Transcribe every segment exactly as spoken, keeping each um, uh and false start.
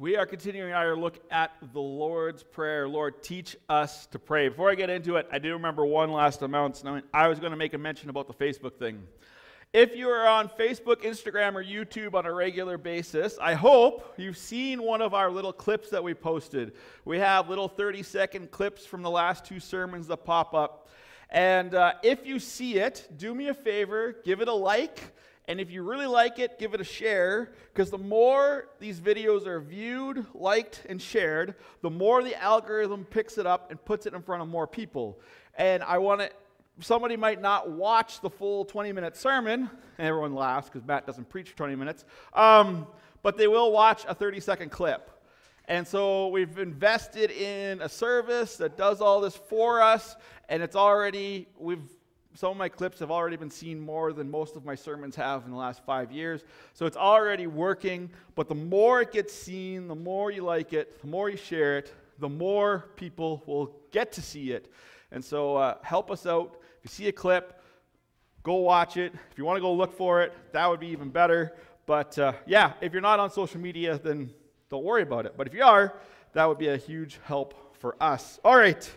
We are continuing our look at the Lord's Prayer. Lord, teach us to pray. Before I get into it, I do remember one last announcement. I was going to make a mention about the Facebook thing. If you are on Facebook, Instagram, or YouTube on a regular basis, I hope you've seen one of our little clips that we posted. We have little thirty-second clips from the last two sermons that pop up. And uh, if you see it, do me a favor, give it a like. And if you really like it, give it a share, because the more these videos are viewed, liked, and shared, the more the algorithm picks it up and puts it in front of more people. And I want to, somebody might not watch the full twenty-minute sermon, and everyone laughs because Matt doesn't preach for twenty minutes, um, but they will watch a thirty-second clip. And so we've invested in a service that does all this for us, and it's already, we've Some of my clips have already been seen more than most of my sermons have in the last five years. So it's already working, but the more it gets seen, the more you like it, the more you share it, the more people will get to see it. And so uh, help us out. If you see a clip, go watch it. If you want to go look for it, that would be even better. But uh, yeah, if you're not on social media, then don't worry about it. But if you are, that would be a huge help for us. All right.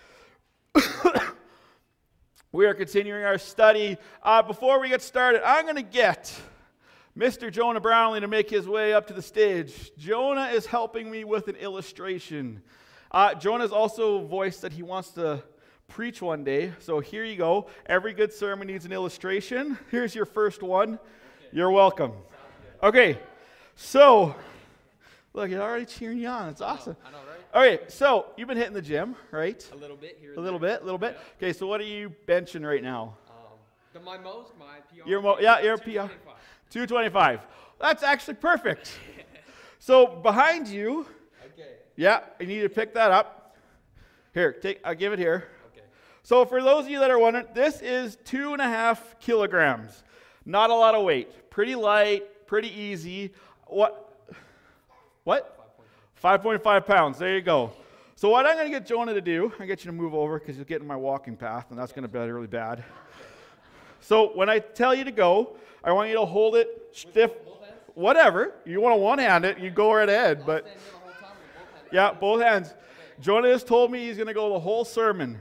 We are continuing our study. Uh, before we get started, I'm going to get Mister Jonah Brownlee to make his way up to the stage. Jonah is helping me with an illustration. Uh, Jonah has also voiced that he wants to preach one day. So here you go. Every good sermon needs an illustration. Here's your first one. Okay. You're welcome. Okay, so, look, he's already cheering you on. It's awesome. I know, I know, right? Okay, so you've been hitting the gym, right? A little bit here. A and little there. bit, a little bit. Yeah. Okay, so what are you benching right now? Um, the, my most, my P R. Your mo- yeah, your P R. two twenty-five. That's actually perfect. So behind you, Okay. yeah, you need to pick that up. Here, take. I'll give it here. Okay. So for those of you that are wondering, this is two and a half kilograms. Not a lot of weight. Pretty light, pretty easy. What? What? five point five pounds. There you go. So what I'm going to get Jonah to do, I'm going to get you to move over because you'll get in my walking path, and that's going to be really bad. So when I tell you to go, I want you to hold it stiff. Whatever. You want to one-hand it, you go right ahead. But yeah, both hands. Jonah has told me he's going to go the whole sermon.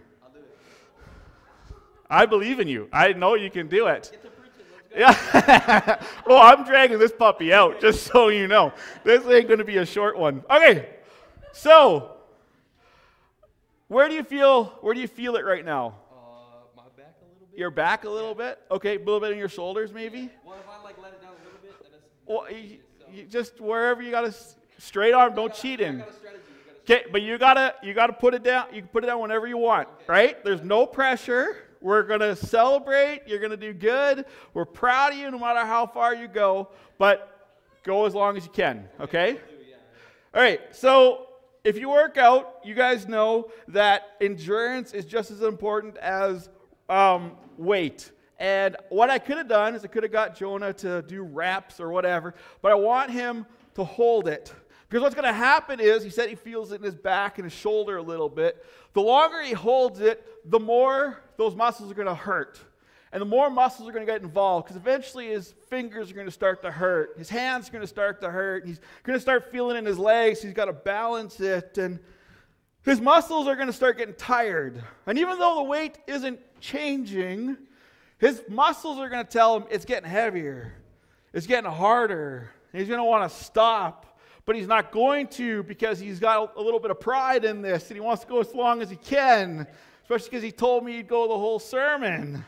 I believe in you. I know you can do it. Yeah. Well, I'm dragging this puppy out, just so you know. This ain't going to be a short one. Okay. So, where do you feel? Where do you feel it right now? Uh, my back a little bit. Your back a little bit. Okay, a little bit in your shoulders, maybe. Well, if I like let it down a little bit, then it's. Well, you, you just wherever you got to straight arm. Don't cheat in. I got a strategy. You Okay, but you gotta you gotta put it down. You can put it down whenever you want, Okay. right? There's no pressure. We're gonna celebrate. You're gonna do good. We're proud of you, no matter how far you go. But go as long as you can. Okay. do, yeah, All right. So if you work out, you guys know that endurance is just as important as um, weight. And what I could have done is I could have got Jonah to do reps or whatever, but I want him to hold it. Because what's going to happen is, he said he feels it in his back and his shoulder a little bit. The longer he holds it, the more those muscles are going to hurt. And the more muscles are going to get involved, because eventually his fingers are going to start to hurt. His hands are going to start to hurt. He's going to start feeling in his legs. He's got to balance it. And his muscles are going to start getting tired. And even though the weight isn't changing, his muscles are going to tell him it's getting heavier. It's getting harder. And he's going to want to stop. But he's not going to, because he's got a little bit of pride in this, and he wants to go as long as he can, especially because he told me he'd go the whole sermon.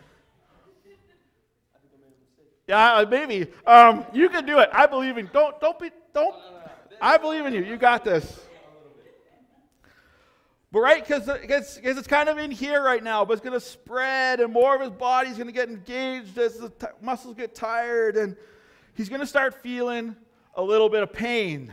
Yeah, maybe. Um, you can do it. I believe in. Don't don't be don't. I believe in you. You got this. But right, because it's, it's kind of in here right now, but it's going to spread, and more of his body's going to get engaged as the t- muscles get tired, and he's going to start feeling a little bit of pain.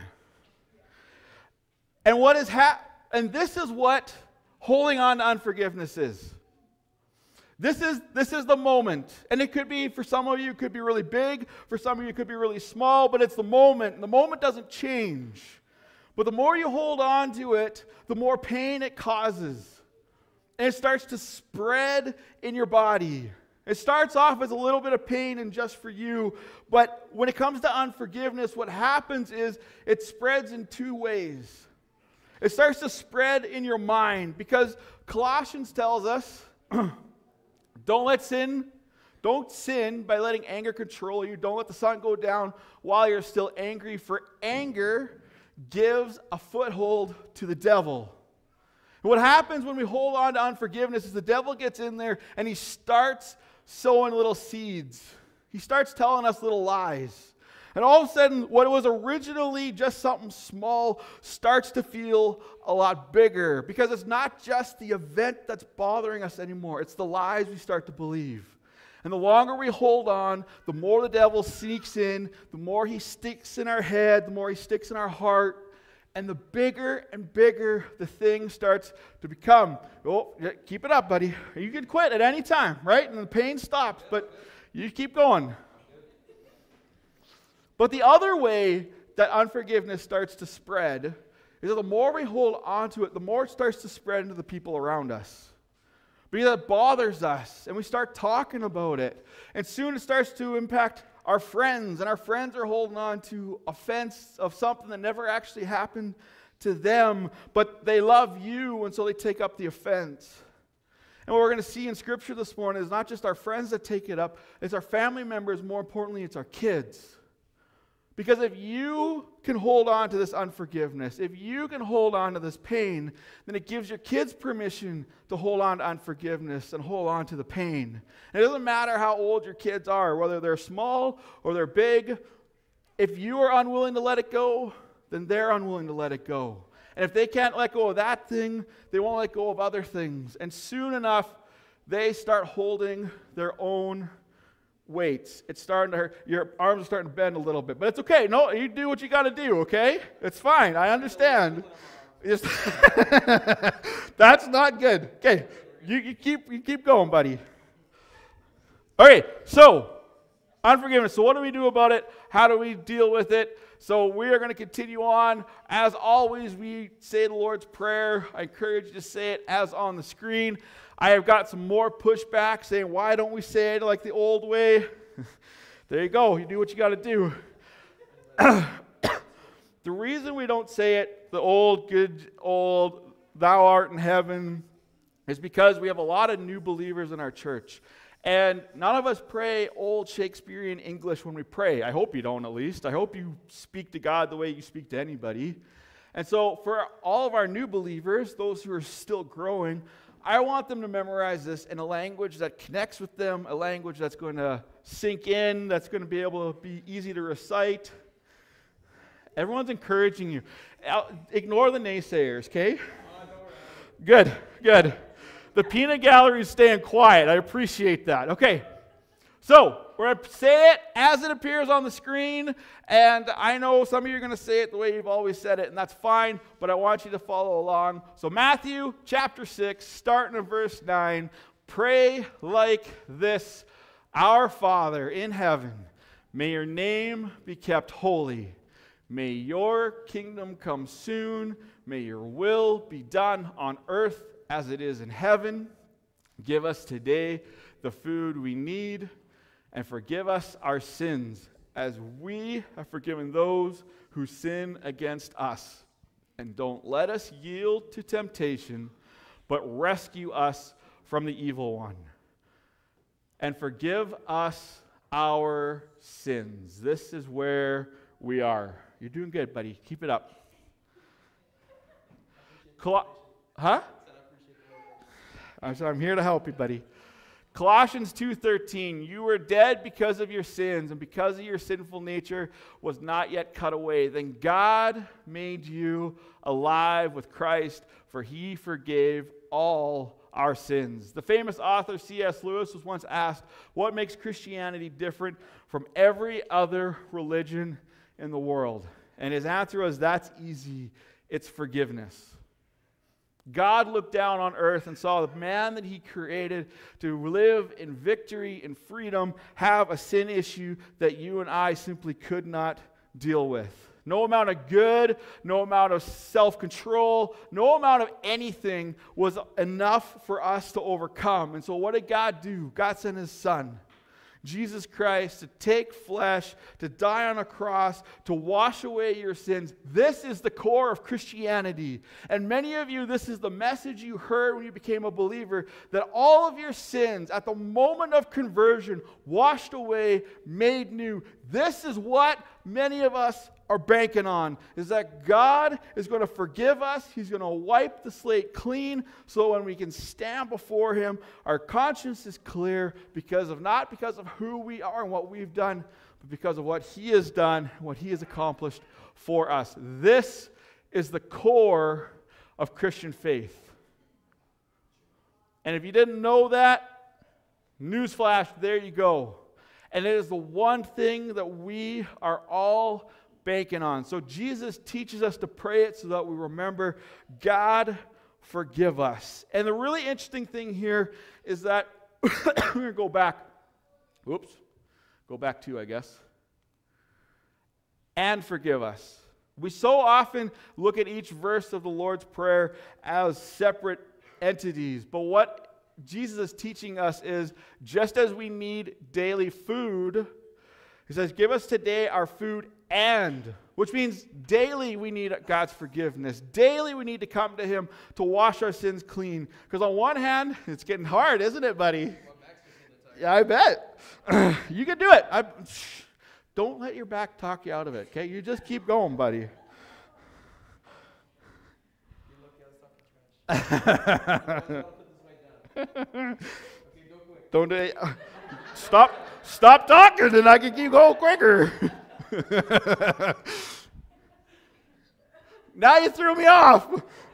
And what is hap- and this is what holding on to unforgiveness is. This is this is the moment. And it could be, for some of you, it could be really big. For some of you, it could be really small. But it's the moment. And the moment doesn't change. But the more you hold on to it, the more pain it causes. And it starts to spread in your body. It starts off as a little bit of pain and just for you, but when it comes to unforgiveness, what happens is it spreads in two ways. It starts to spread in your mind because Colossians tells us, don't let sin, don't sin by letting anger control you. Don't let the sun go down while you're still angry, for anger gives a foothold to the devil. And what happens when we hold on to unforgiveness is the devil gets in there and he starts sowing little seeds. He starts telling us little lies. And all of a sudden, what was originally just something small starts to feel a lot bigger because it's not just the event that's bothering us anymore. It's the lies we start to believe. And the longer we hold on, the more the devil sneaks in, the more he sticks in our head, the more he sticks in our heart, and the bigger and bigger the thing starts to become. Oh, yeah, keep it up, buddy. You can quit at any time, right? And the pain stops, but you keep going. But the other way that unforgiveness starts to spread is that the more we hold on to it, the more it starts to spread into the people around us. Because it bothers us, and we start talking about it. And soon it starts to impact our friends, and our friends are holding on to offense of something that never actually happened to them, but they love you, and so they take up the offense. And what we're going to see in Scripture this morning is not just our friends that take it up, it's our family members, more importantly, it's our kids. Because if you can hold on to this unforgiveness, if you can hold on to this pain, then it gives your kids permission to hold on to unforgiveness and hold on to the pain. And it doesn't matter how old your kids are, whether they're small or they're big. If you are unwilling to let it go, then they're unwilling to let it go. And if they can't let go of that thing, they won't let go of other things. And soon enough, they start holding their own weights. It's starting to hurt. Your arms are starting to bend a little bit. But it's okay. No, you do what you got to do, okay? It's fine. I understand. Just that's not good. Okay. You, you keep you keep going, buddy. Okay, so unforgiveness. So what do we do about it? How do we deal with it? So we are going to continue on. As always, we say the Lord's Prayer. I encourage you to say it as on the screen. I have got some more pushback saying, why don't we say it like the old way? There you go. You do what you got to do. The reason we don't say it the old, good, old, thou art in heaven, is because we have a lot of new believers in our church. And none of us pray old Shakespearean English when we pray. I hope you don't, at least. I hope you speak to God the way you speak to anybody. And so for all of our new believers, those who are still growing, I want them to memorize this in a language that connects with them, a language that's going to sink in, that's going to be able to be easy to recite. Everyone's encouraging you. Ignore the naysayers, okay? Good, good. The peanut gallery is staying quiet. I appreciate that. Okay, so we're going to say it as it appears on the screen, and I know some of you are going to say it the way you've always said it, and that's fine, but I want you to follow along. So Matthew chapter six, starting at verse nine, pray like this: Our Father in heaven, may your name be kept holy. May your kingdom come soon. May your will be done on earth as it is in heaven. Give us today the food we need, and forgive us our sins as we have forgiven those who sin against us. And don't let us yield to temptation, but rescue us from the evil one. And forgive us our sins. This is where we are. You're doing good, buddy. Keep it up. Col- huh? I'm sorry, I'm here to help you, buddy. Colossians two thirteen, you were dead because of your sins, and because of your sinful nature was not yet cut away. Then God made you alive with Christ, for he forgave all our sins. The famous author C S Lewis was once asked, what makes Christianity different from every other religion in the world? And his answer was, that's easy. It's forgiveness. God looked down on earth and saw the man that he created to live in victory and freedom have a sin issue that you and I simply could not deal with. No amount of good, no amount of self-control, no amount of anything was enough for us to overcome. And so what did God do? God sent his son, Jesus Christ, to take flesh, to die on a cross, to wash away your sins. This is the core of Christianity. And many of you, this is the message you heard when you became a believer, that all of your sins at the moment of conversion, washed away, made new. This is what many of us are banking on, is that God is going to forgive us. He's going to wipe the slate clean, so when we can stand before him, our conscience is clear, because of not because of who we are and what we've done, but because of what he has done, what he has accomplished for us. This is the core of Christian faith. And if you didn't know that, newsflash, there you go. And it is the one thing that we are all banking on. So Jesus teaches us to pray it so that we remember, God, forgive us. And the really interesting thing here is that we're going to go back. Oops. Go back to, I guess. And forgive us. We so often look at each verse of the Lord's Prayer as separate entities. But what Jesus is teaching us is, just as we need daily food, he says, give us today our food, and, which means daily we need God's forgiveness. Daily we need to come to him to wash our sins clean. Because on one hand, it's getting hard, isn't it, buddy? Yeah, I bet. You can do it. I, don't let your back talk you out of it, okay? You just keep going, buddy. Don't do it. Stop, stop talking, and I can keep going quicker. Now you threw me off.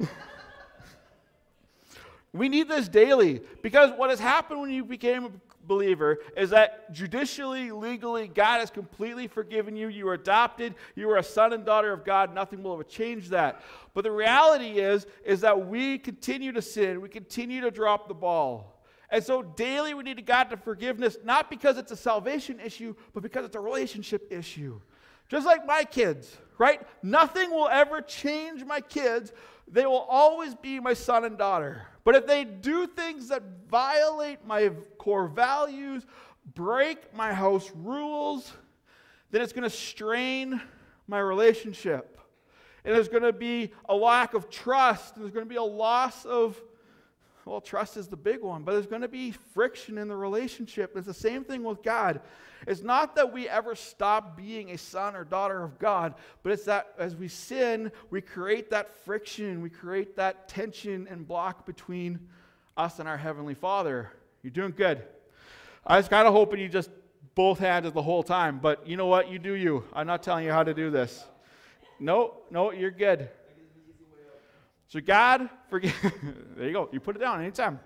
We need this daily, because what has happened when you became a believer is that judicially, legally, God has completely forgiven you. You are adopted. You are a son and daughter of God. Nothing will ever change that. But the reality is, is that we continue to sin. We continue to drop the ball. And so daily we need to God to forgiveness, not because it's a salvation issue, but because it's a relationship issue. Just like my kids, right? Nothing will ever change my kids. They will always be my son and daughter. But if they do things that violate my core values, break my house rules, then it's going to strain my relationship. And there's going to be a lack of trust. And there's going to be a loss of, well, trust is the big one, but there's going to be friction in the relationship. It's the same thing with God. It's not that we ever stop being a son or daughter of God, but it's that as we sin, we create that friction, we create that tension and block between us and our Heavenly Father. You're doing good. I was kind of hoping you just both handed the whole time, but you know what? You do you. I'm not telling you how to do this. No, no, you're good. So God, forgive. There you go. You put it down anytime.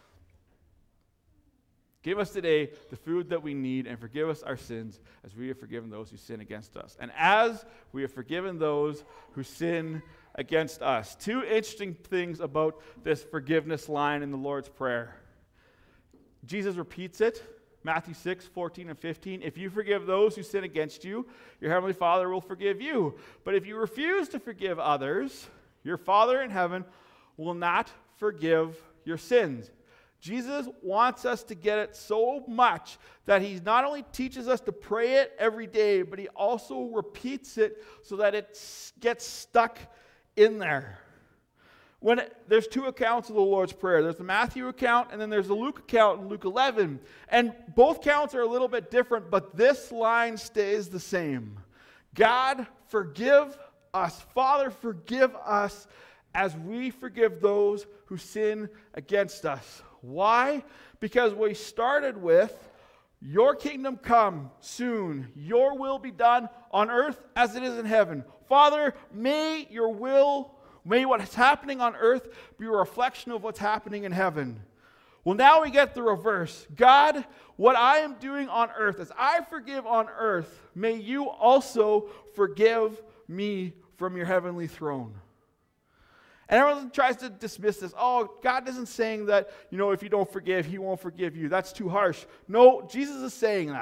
Give us today the food that we need, and forgive us our sins as we have forgiven those who sin against us. And as we have forgiven those who sin against us. Two interesting things about this forgiveness line in the Lord's Prayer. Jesus repeats it, Matthew six, fourteen and fifteen. If you forgive those who sin against you, your Heavenly Father will forgive you. But if you refuse to forgive others, your Father in heaven will not forgive your sins. Jesus wants us to get it so much that he not only teaches us to pray it every day, but he also repeats it so that it gets stuck in there. When it, there's two accounts of the Lord's Prayer. There's the Matthew account, and then there's the Luke account in Luke eleven. And both counts are a little bit different, but this line stays the same. God, forgive us. Father, forgive us as we forgive those who sin against us. Why? Because we started with, your kingdom come soon. Your will be done on earth as it is in heaven. Father, may your will, may what is happening on earth be a reflection of what's happening in heaven. Well, now we get the reverse. God, what I am doing on earth, as I forgive on earth, may you also forgive me from your heavenly throne. And everyone tries to dismiss this. Oh, God isn't saying that, you know, if you don't forgive, he won't forgive you. That's too harsh. No, Jesus is saying that.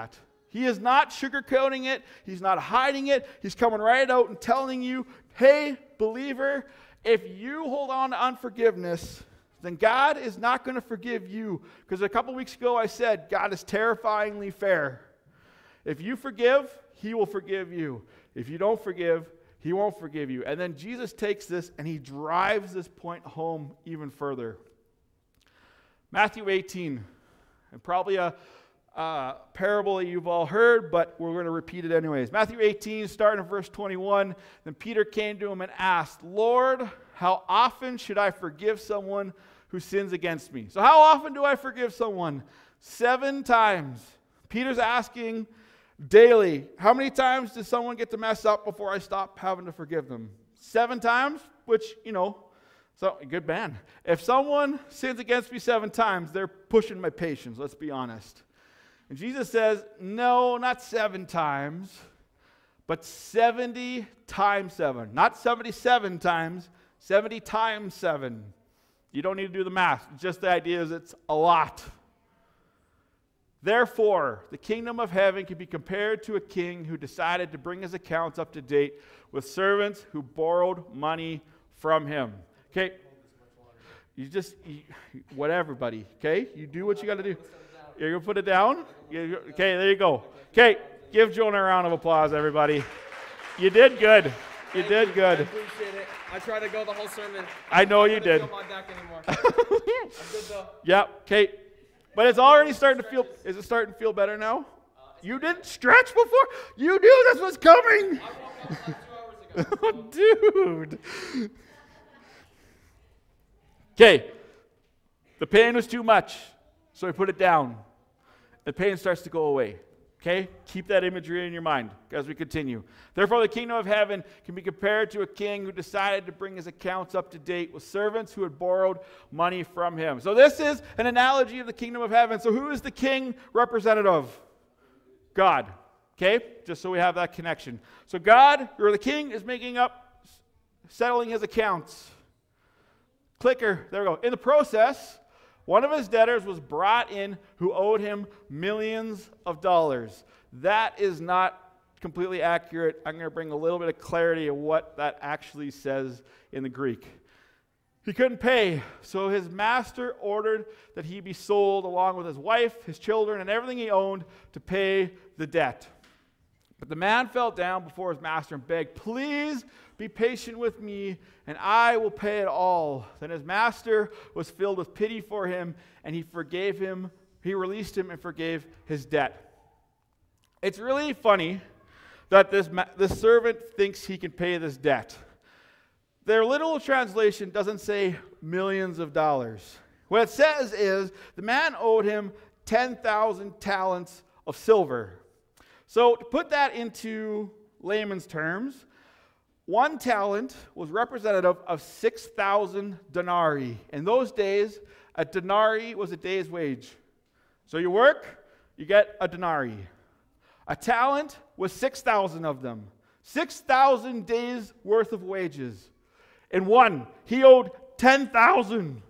He is not sugarcoating it. He's not hiding it. He's coming right out and telling you, hey, believer, if you hold on to unforgiveness, then God is not going to forgive you. Because a couple weeks ago I said, God is terrifyingly fair. If you forgive, he will forgive you. If you don't forgive, he won't forgive you. And then Jesus takes this and he drives this point home even further. Matthew eighteen, and probably a, a parable that you've all heard, but we're going to repeat it anyways. Matthew eighteen, starting in verse twenty-one, then Peter came to him and asked, Lord, how often should I forgive someone who sins against me? So how often do I forgive someone? Seven times. Peter's asking daily, how many times does someone get to mess up before I stop having to forgive them? Seven times, which, you know, so good man. If someone sins against me seven times, they're pushing my patience, let's be honest. And Jesus says, no, not seven times, but seventy times seven. Not seventy-seven times, seventy times seven. You don't need to do the math. Just the idea is it's a lot. Therefore, the kingdom of heaven can be compared to a king who decided to bring his accounts up to date with servants who borrowed money from him. Okay? You just, you, whatever, buddy. Okay? You do what you got to do. You're going to put it down? You, okay, there you go. Okay, give Jonah a round of applause, everybody. You did good. You did good. I appreciate it. I tried to go the whole sermon. I know I'm you not did. Feel my back anymore. I'm good though. Yep. Okay. But it's already starting to feel. Is it starting to feel better now? Uh, You didn't stretch before. You knew this was coming. I woke up like two hours ago. Oh, dude. Okay. The pain was too much, so I put it down. The pain starts to go away. Okay? Keep that imagery in your mind as we continue. Therefore, the kingdom of heaven can be compared to a king who decided to bring his accounts up to date with servants who had borrowed money from him. So this is an analogy of the kingdom of heaven. So who is the king representative? God. Okay? Just so we have that connection. So God, or the king, is making up, settling his accounts. Clicker. There we go. In the process, one of his debtors was brought in who owed him millions of dollars. That is not completely accurate. I'm going to bring a little bit of clarity of what that actually says in the Greek. He couldn't pay, so his master ordered that he be sold along with his wife, his children, and everything he owned to pay the debt. But the man fell down before his master and begged, "Please be patient with me, and I will pay it all." Then his master was filled with pity for him, and he forgave him. He released him and forgave his debt. It's really funny that this, ma- this servant thinks he can pay this debt. Their literal translation doesn't say millions of dollars. What it says is the man owed him ten thousand talents of silver. So to put that into layman's terms, one talent was representative of six thousand denarii. In those days, a denarii was a day's wage. So you work, you get a denarii. A talent was six thousand of them. six thousand days worth of wages. In one, he owed ten thousand.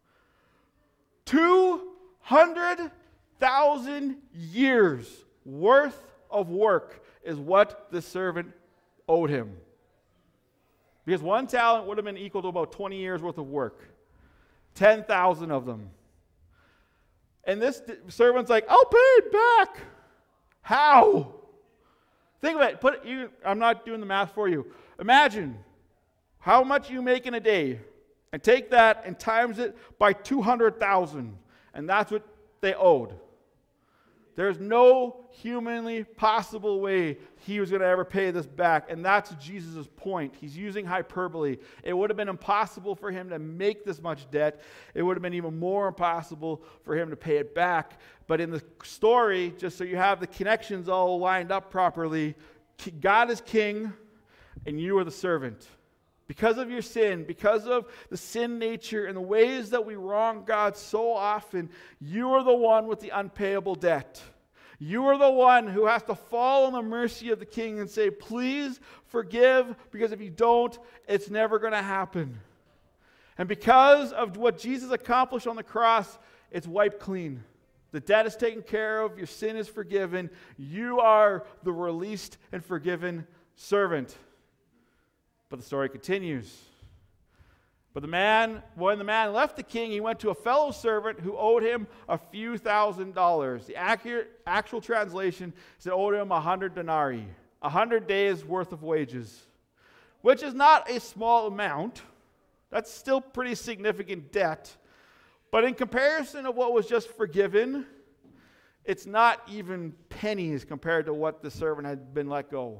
two hundred thousand years worth of work is what the servant owed him. Because one talent would have been equal to about twenty years worth of work. ten thousand of them. And this servant's like, "I'll pay it back." How? Think of it. Put it, you, I'm not doing the math for you. Imagine how much you make in a day, and take that and times it by two hundred thousand, and that's what they owed. There's no humanly possible way he was going to ever pay this back, and that's Jesus' point. He's using hyperbole. It would have been impossible for him to make this much debt. It would have been even more impossible for him to pay it back. But in the story, just so you have the connections all lined up properly, God is king, and you are the servant. Because of your sin, because of the sin nature and the ways that we wrong God so often, you are the one with the unpayable debt. You are the one who has to fall on the mercy of the king and say, "Please forgive," because if you don't, it's never going to happen. And because of what Jesus accomplished on the cross, it's wiped clean. The debt is taken care of. Your sin is forgiven. You are the released and forgiven servant. But the story continues. But the man, when the man left the king, he went to a fellow servant who owed him a few thousand dollars. The accurate, actual translation is it owed him a hundred denarii, a hundred days worth of wages, which is not a small amount. That's still pretty significant debt. But in comparison of what was just forgiven, it's not even pennies compared to what the servant had been let go.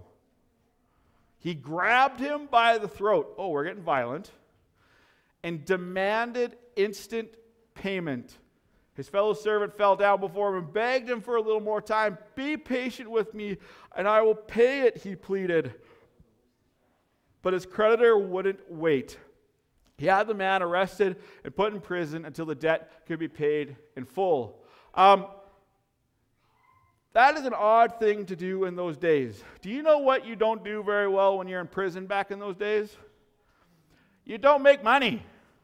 He grabbed him by the throat. Oh, we're getting violent. And demanded instant payment. His fellow servant fell down before him and begged him for a little more time. Be patient with me, and I will pay it, he pleaded. But his creditor wouldn't wait. He had the man arrested and put in prison until the debt could be paid in full. Um, that is an odd thing to do in those days. Do you know what you don't do very well when you're in prison back in those days? You don't make money.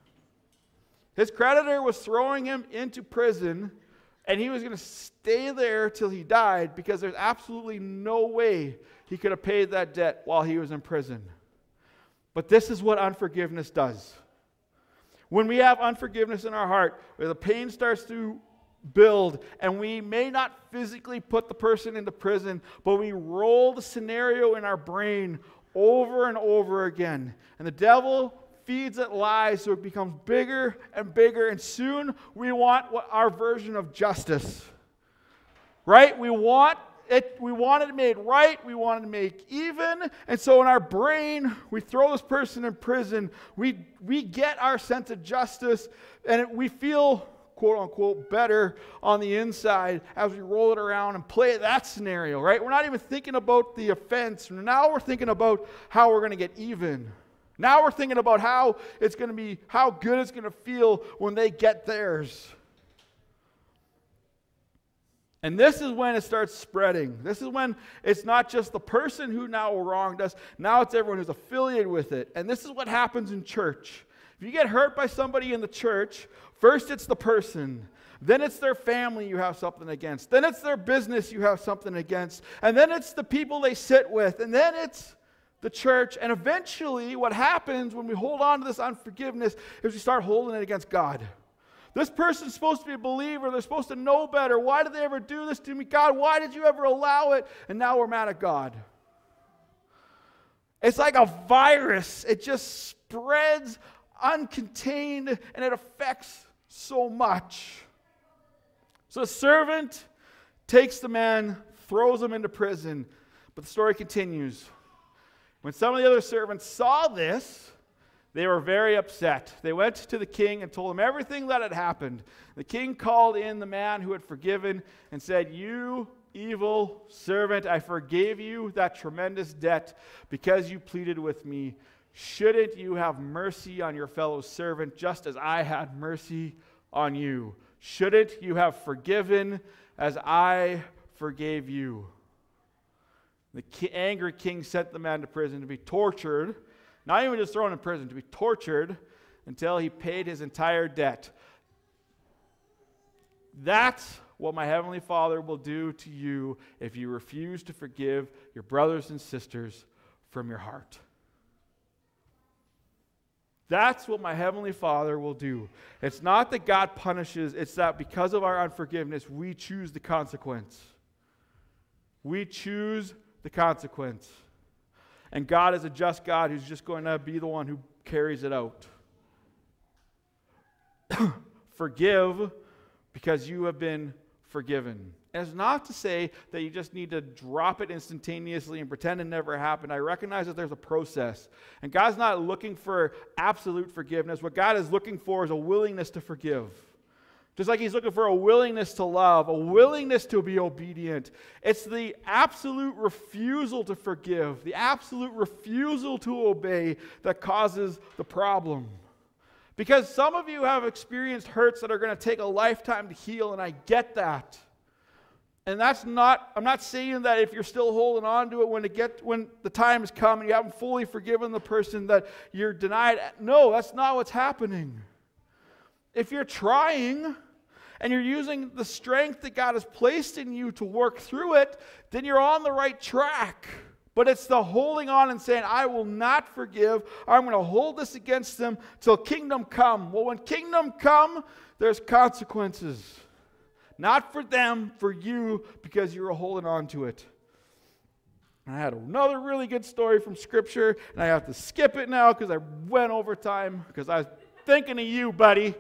His creditor was throwing him into prison, and he was going to stay there till he died because there's absolutely no way he could have paid that debt while he was in prison. But this is what unforgiveness does. When we have unforgiveness in our heart, where the pain starts to build, and we may not physically put the person into prison, but we roll the scenario in our brain over and over again. And the devil feeds it lies so it becomes bigger and bigger, and soon we want what our version of justice. Right? We want it, we want it made right, we want it made even, and so in our brain, we throw this person in prison, we, we get our sense of justice, and it, we feel, quote unquote, better on the inside as we roll it around and play that scenario, right? We're not even thinking about the offense. Now we're thinking about how we're going to get even. Now we're thinking about how it's going to be, how good it's going to feel when they get theirs. And this is when it starts spreading. This is when it's not just the person who now wronged us. Now it's everyone who's affiliated with it. And this is what happens in church. If you get hurt by somebody in the church, first it's the person. Then it's their family you have something against. Then it's their business you have something against. And then it's the people they sit with. And then it's the church. And eventually what happens when we hold on to this unforgiveness is we start holding it against God. This person's supposed to be a believer. They're supposed to know better. Why did they ever do this to me? God, why did you ever allow it? And now we're mad at God. It's like a virus. It just spreads uncontained, and it affects so much. So the servant takes the man, throws him into prison. But the story continues. When some of the other servants saw this, they were very upset. They went to the king and told him everything that had happened. The king called in the man who had forgiven and said, "You evil servant, I forgave you that tremendous debt because you pleaded with me. Shouldn't you have mercy on your fellow servant just as I had mercy on you? Shouldn't you have forgiven as I forgave you?" The angry king sent the man to prison to be tortured. Not even just thrown in prison, to be tortured until he paid his entire debt. That's what my heavenly Father will do to you if you refuse to forgive your brothers and sisters from your heart. That's what my heavenly Father will do. It's not that God punishes, it's that because of our unforgiveness, we choose the consequence. We choose the consequence. And God is a just God who's just going to be the one who carries it out. Forgive because you have been forgiven. And it's not to say that you just need to drop it instantaneously and pretend it never happened. I recognize that there's a process. And God's not looking for absolute forgiveness. What God is looking for is a willingness to forgive. Just like he's looking for a willingness to love, a willingness to be obedient. It's the absolute refusal to forgive, the absolute refusal to obey that causes the problem. Because some of you have experienced hurts that are going to take a lifetime to heal, and I get that. And that's not, I'm not saying that if you're still holding on to it when it get, when the time has come and you haven't fully forgiven the person that you're denied. No, that's not what's happening. If you're trying and you're using the strength that God has placed in you to work through it, then you're on the right track. But it's the holding on and saying, I will not forgive. I'm going to hold this against them till kingdom come. Well, when kingdom come, there's consequences. Not for them, for you, because you were holding on to it. And I had another really good story from Scripture, and I have to skip it now because I went over time, because I was thinking of you, buddy.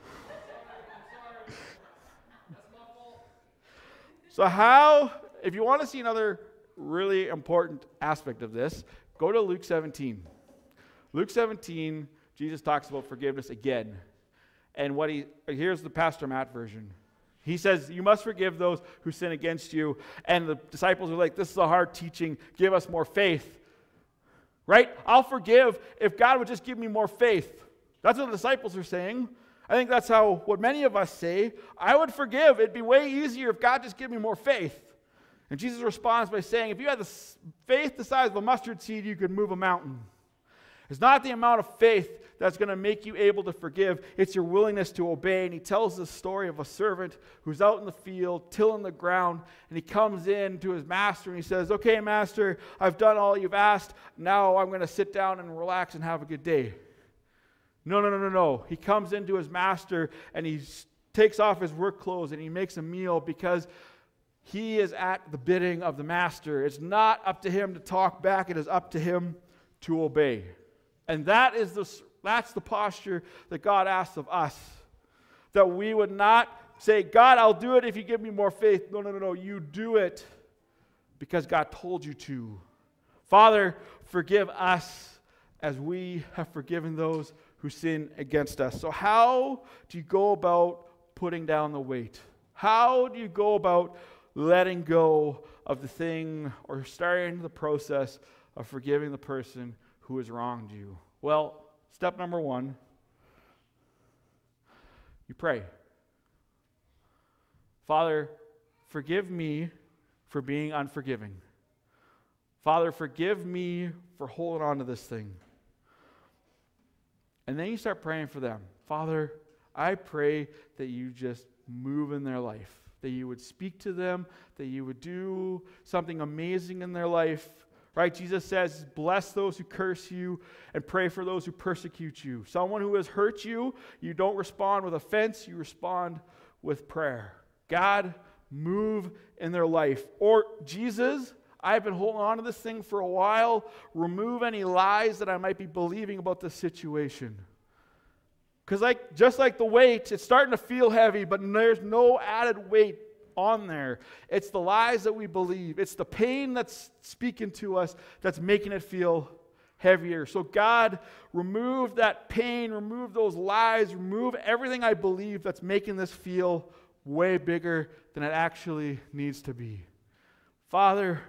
So how, if you want to see another really important aspect of this, go to Luke seventeen. Luke seventeen, Jesus talks about forgiveness again. And what he, here's the Pastor Matt version. He says, you must forgive those who sin against you. And the disciples are like, this is a hard teaching. Give us more faith. Right? I'll forgive if God would just give me more faith. That's what the disciples are saying. I think that's how what many of us say. I would forgive. It'd be way easier if God just gave me more faith. And Jesus responds by saying, if you had the faith the size of a mustard seed, you could move a mountain. It's not the amount of faith that's going to make you able to forgive. It's your willingness to obey. And he tells the story of a servant who's out in the field, tilling the ground, and he comes in to his master and he says, okay, master, I've done all you've asked. Now I'm going to sit down and relax and have a good day. No, no, no, no, no. He comes into his master and he takes off his work clothes and he makes a meal because he is at the bidding of the master. It's not up to him to talk back. It is up to him to obey. And that is the, that's the posture that God asks of us. That we would not say, God, I'll do it if you give me more faith. No, no, no, no. You do it because God told you to. Father, forgive us as we have forgiven those who sin against us. So how do you go about putting down the weight? How do you go about letting go of the thing or starting the process of forgiving the person who has wronged you? Well, step number one, you pray. Father, forgive me for being unforgiving. Father, forgive me for holding on to this thing. And then you start praying for them. Father, I pray that you just move in their life, that you would speak to them, that you would do something amazing in their life. Right? Jesus says, bless those who curse you and pray for those who persecute you. Someone who has hurt you, you don't respond with offense, you respond with prayer. God, move in their life. Or, Jesus, I've been holding on to this thing for a while. Remove any lies that I might be believing about this situation. Because like, just like the weight, it's starting to feel heavy, but there's no added weight on there. It's the lies that we believe. It's the pain that's speaking to us that's making it feel heavier. So God, remove that pain, remove those lies, remove everything I believe that's making this feel way bigger than it actually needs to be. Father,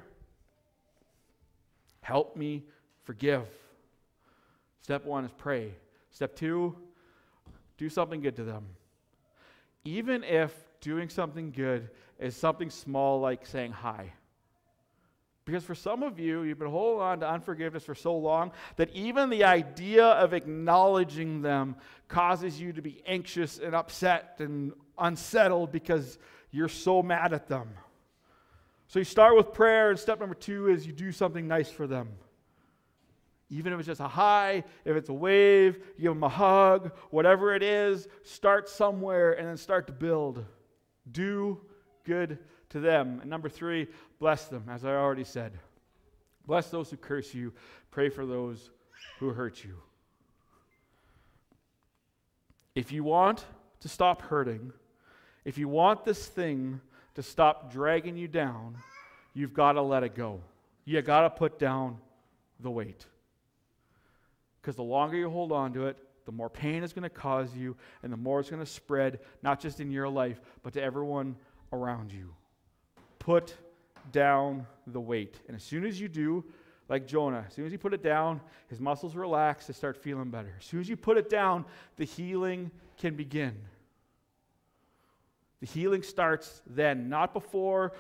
help me forgive. Step one is pray. Step two, do something good to them. Even if doing something good is something small like saying hi. Because for some of you, you've been holding on to unforgiveness for so long that even the idea of acknowledging them causes you to be anxious and upset and unsettled because you're so mad at them. So you start with prayer, and step number two is you do something nice for them. Even if it's just a hi, if it's a wave, you give them a hug, whatever it is, start somewhere and then start to build. Do good to them. And number three, bless them, as I already said. Bless those who curse you. Pray for those who hurt you. If you want to stop hurting, if you want this thing to stop dragging you down, you've got to let it go. You got to put down the weight. Because the longer you hold on to it, the more pain it's going to cause you, and the more it's going to spread, not just in your life, but to everyone around you. Put down the weight. And as soon as you do, like Jonah, as soon as you put it down, his muscles relax, they start feeling better. As soon as you put it down, the healing can begin. The healing starts then, not before,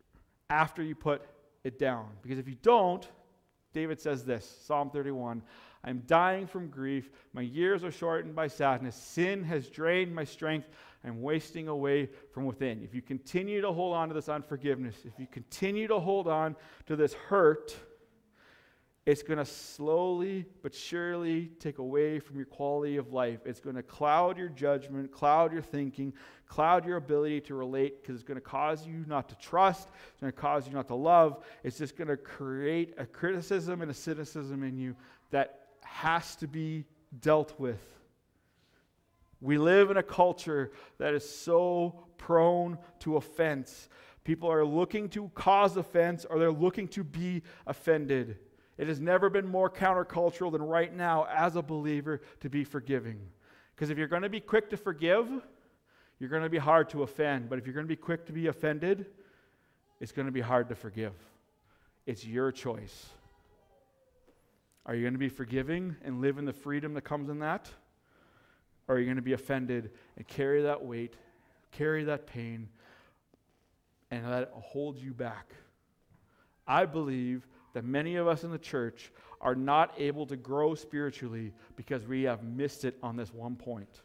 after you put it down. Because if you don't, David says this, Psalm thirty-one, I'm dying from grief. My years are shortened by sadness. Sin has drained my strength. I'm wasting away from within. If you continue to hold on to this unforgiveness, if you continue to hold on to this hurt, it's going to slowly but surely take away from your quality of life. It's going to cloud your judgment, cloud your thinking, cloud your ability to relate, because it's going to cause you not to trust. It's going to cause you not to love. It's just going to create a criticism and a cynicism in you that has to be dealt with. We live in a culture that is so prone to offense. People are looking to cause offense, or they're looking to be offended. It has never been more countercultural than right now as a believer to be forgiving. Because if you're going to be quick to forgive, you're going to be hard to offend. But if you're going to be quick to be offended, it's going to be hard to forgive. It's your choice. Are you going to be forgiving and live in the freedom that comes in that? Or are you going to be offended and carry that weight, carry that pain, and let it hold you back? I believe that many of us in the church are not able to grow spiritually because we have missed it on this one point.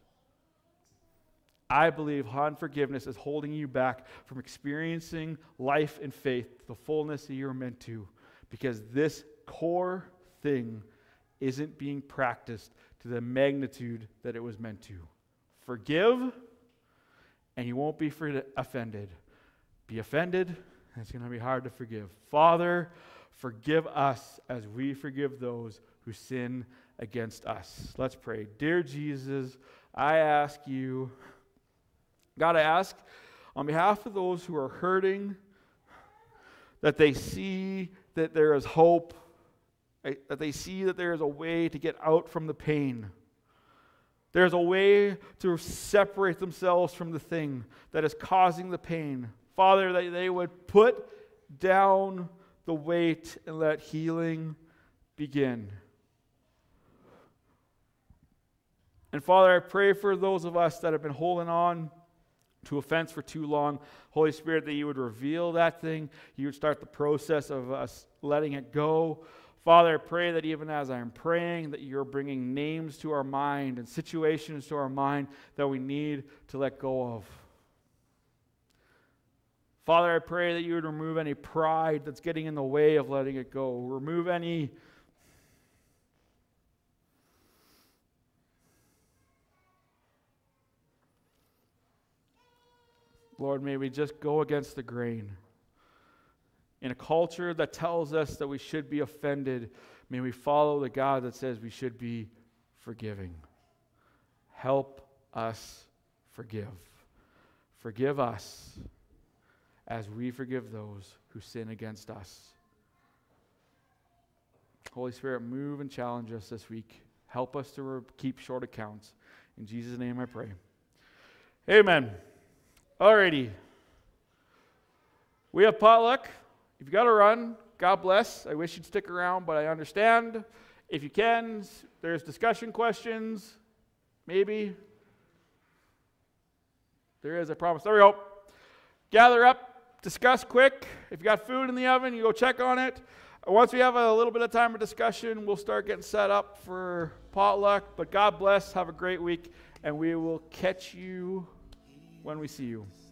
I believe unforgiveness is holding you back from experiencing life and faith, the fullness that you're meant to, because this core thing isn't being practiced to the magnitude that it was meant to. Forgive, and you won't be offended. Be offended, and it's going to be hard to forgive. Father, forgive us as we forgive those who sin against us. Let's pray. Dear Jesus, I ask you, God, I ask on behalf of those who are hurting, that they see that there is hope, that they see that there is a way to get out from the pain. There's a way to separate themselves from the thing that is causing the pain. Father, that they would put down the weight and let healing begin. And Father, I pray for those of us that have been holding on to offense for too long. Holy Spirit, that you would reveal that thing. You would start the process of us letting it go. Father, I pray that even as I'm praying, that you're bringing names to our mind and situations to our mind that we need to let go of. Father, I pray that you would remove any pride that's getting in the way of letting it go. Remove any Lord, may we just go against the grain. In a culture that tells us that we should be offended, may we follow the God that says we should be forgiving. Help us forgive. Forgive us as we forgive those who sin against us. Holy Spirit, move and challenge us this week. Help us to re- keep short accounts. In Jesus' name I pray. Amen. Alrighty. We have potluck. If you got to run, God bless. I wish you'd stick around, but I understand. If you can, there's discussion questions. Maybe. There is, I promise. There we go. Gather up, discuss quick. If you got food in the oven, you go check on it. Once we have a little bit of time of discussion, we'll start getting set up for potluck. But God bless. Have a great week, and we will catch you when we see you.